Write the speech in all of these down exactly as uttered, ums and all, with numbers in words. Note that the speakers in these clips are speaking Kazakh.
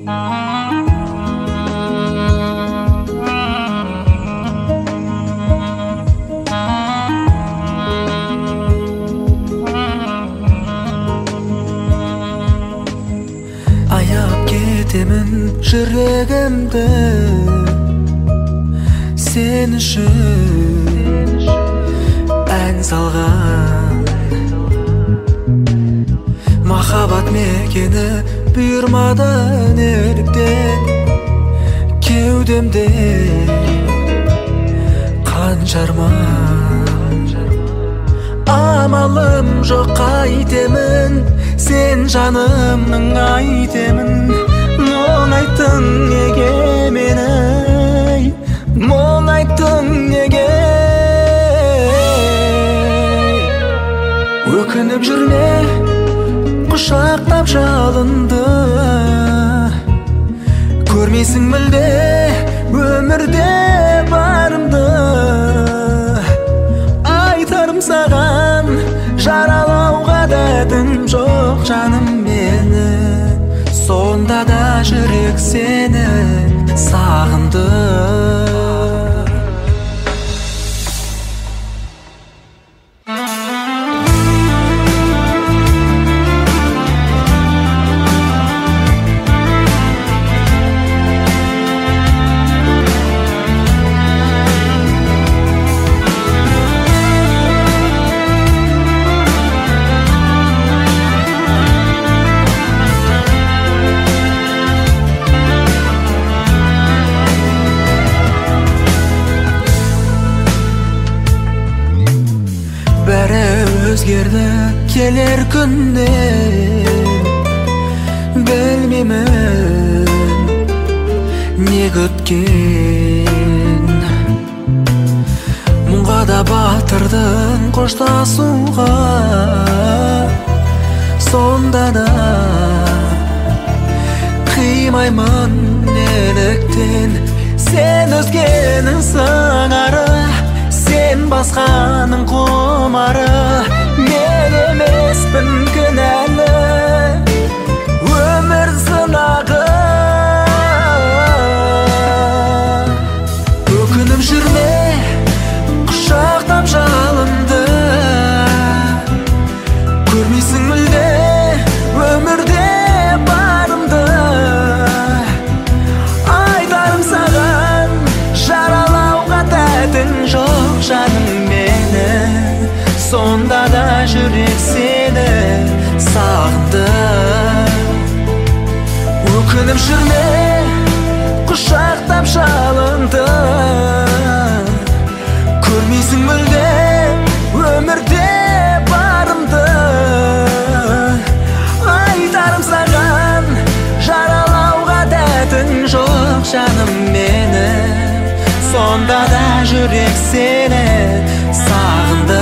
Аяп кетемін жүрегімді сен үшін ән салған. Махаббат мекені бұйырмады неліктен кеудемде қанжарман. Амалым жоқ қайтемін, сен жанымның айтемін. Мұң айттың неге мені, мұң айттың неге? Өкініп жүрме, құшақтап жалынды. Көрмейсің мүлде өмірде барымды. Айтарым саған жаралауға дәтім жоқ жаным мені. Сонда да жүрек сені сағынды. Бәрі өзгерді келер күннен, білмеймін не күткен. Мұңға да батырдың қоштасуға, сонда да қимаймын неліктен. Сен өзгенің сыңары, сен басқаның құмары. Мен емеспін кінәлі, өмір сынағы. Өкініп жүрме, құшақтап жалынды. Көрмейсің мүлде өмірде барымды. Айтарым саған жаралауға дәтің жоқ жаным мені. Сонда да жүрек сені сағынды. Өкініп жүрме, құшақтап жалынды. Көрмейсің мүлде өмірде барымды. Айтарым саған жаралауға дәтің жоқ жаным мені. Сонда да жүрек сені сағынды.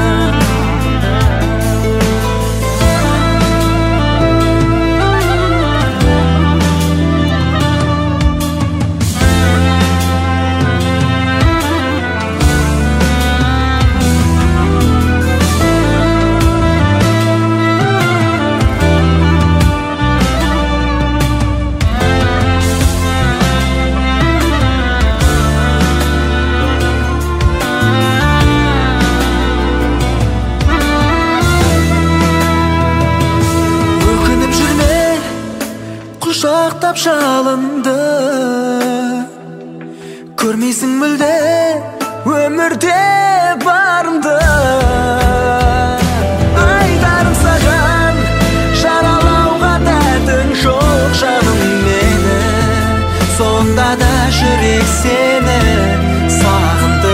Құшақтап жалынды. Көрмейсің мүлде өмірде барымды. Айтарым саған жаралауға дәтің жоқ жаным мені. Сонда да жүрек сені сағынды.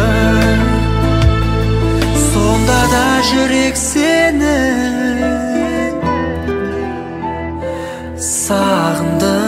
Сонда да жүрек сені сағынды.